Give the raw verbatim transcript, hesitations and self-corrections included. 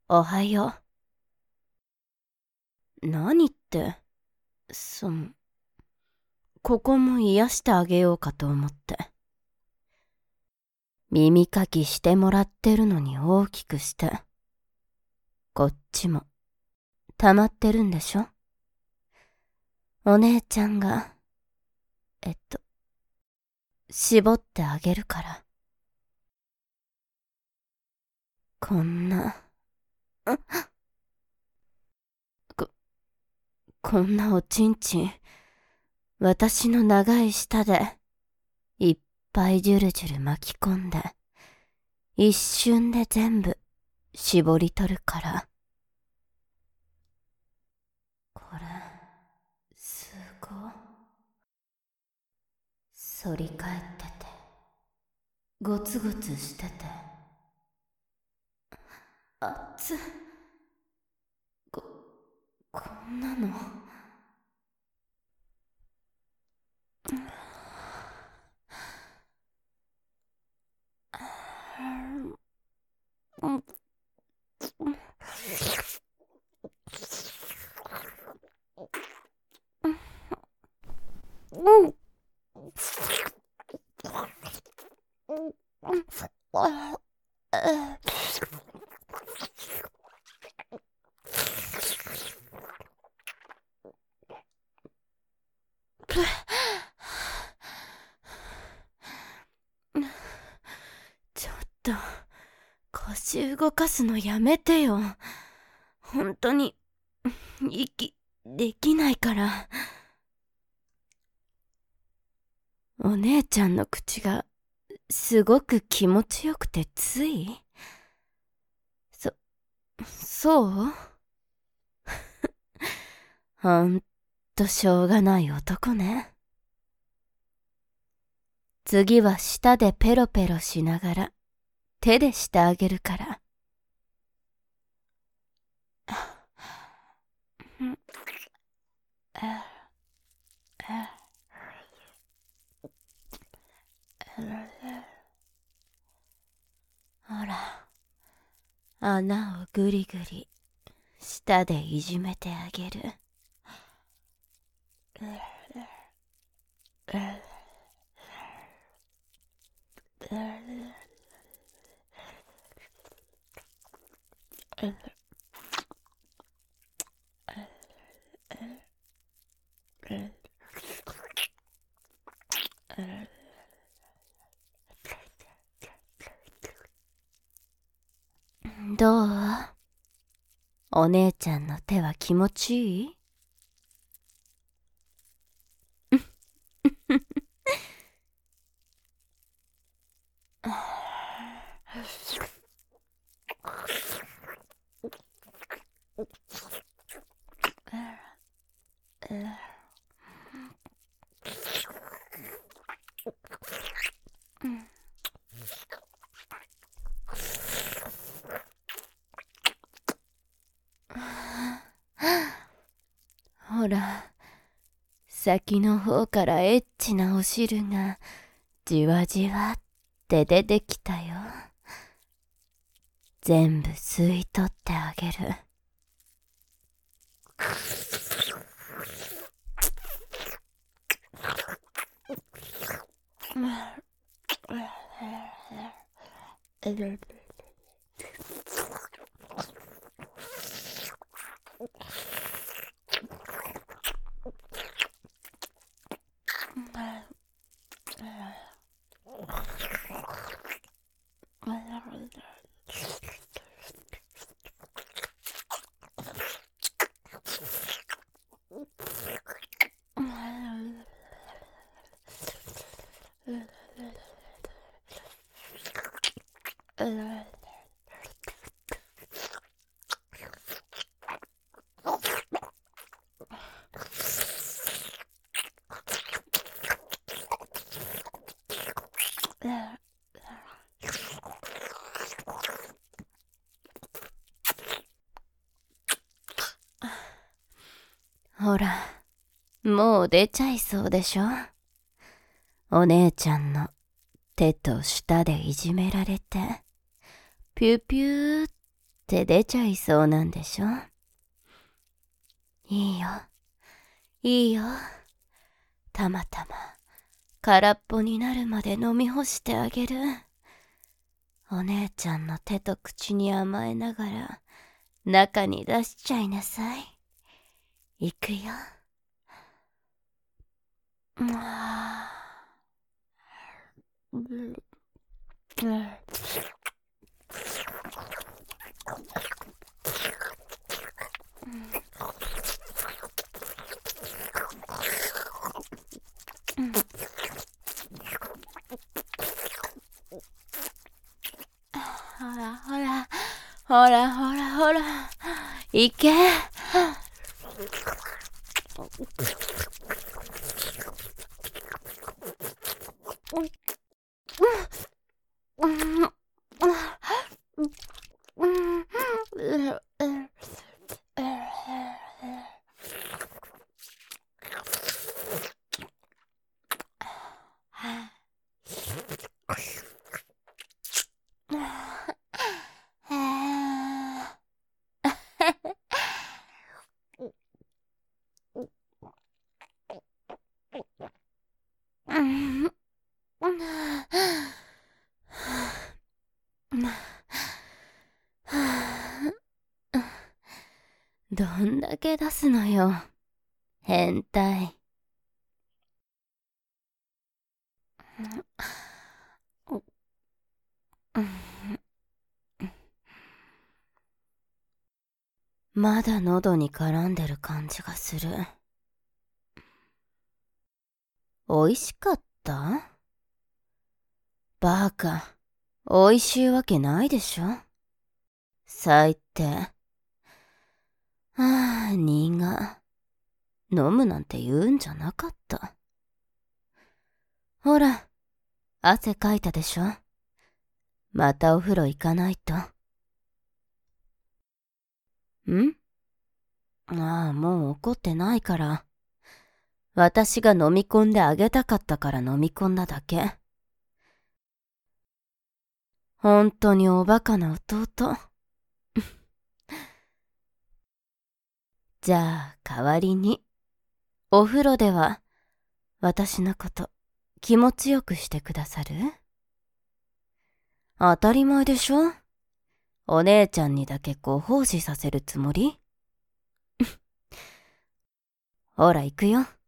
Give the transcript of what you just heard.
おはよう。何って、その、ここも癒してあげようかと思って。耳かきしてもらってるのに大きくして。こっちも、溜まってるんでしょ？お姉ちゃんが、えっと、絞ってあげるから。こんな、こ、こんなおちんちん、私の長い舌で、いっぱいジュルジュル巻き込んで、一瞬で全部、絞り取るから。これ、すご。反り返ってて、ゴツゴツしてて、熱っ。こ、こんなの。うん、うん、ちょっと、腰動かすのやめてよ。本当に、息、できないから。お姉ちゃんの口が、すごく気持ちよくてつい。そ、そうほんとしょうがない男ね。次は舌でペロペロしながら手でしてあげるから。ほら、穴をぐりぐり舌でいじめてあげる。どう？お姉ちゃんの手は気持ちいい？ほら、先の方からエッチなお汁がじわじわって出てきたよ。全部吸い取ってあげる。ほら、もう出ちゃいそうでしょ？お姉ちゃんの手と舌でいじめられて、ピューピューっって出ちゃいそうなんでしょ。いいよ、いいよ。たまたま空っぽになるまで飲み干してあげる。お姉ちゃんの手と口に甘えながら中に出しちゃいなさい。いくよ。あーほらほら、ほらほらほら、いけ。どんだけ出すのよ、変態。まだ喉に絡んでる感じがする。おいしかった？バカ、おいしいわけないでしょ。最低。ああ、苦。飲むなんて言うんじゃなかった。ほら、汗かいたでしょ。またお風呂行かないと。ん？ああ、もう怒ってないから。私が飲み込んであげたかったから飲み込んだだけ。本当におバカな弟。じゃあ代わりに、お風呂では私のこと気持ちよくしてくださる？当たり前でしょ。お姉ちゃんにだけご奉仕させるつもり？ほら行くよ。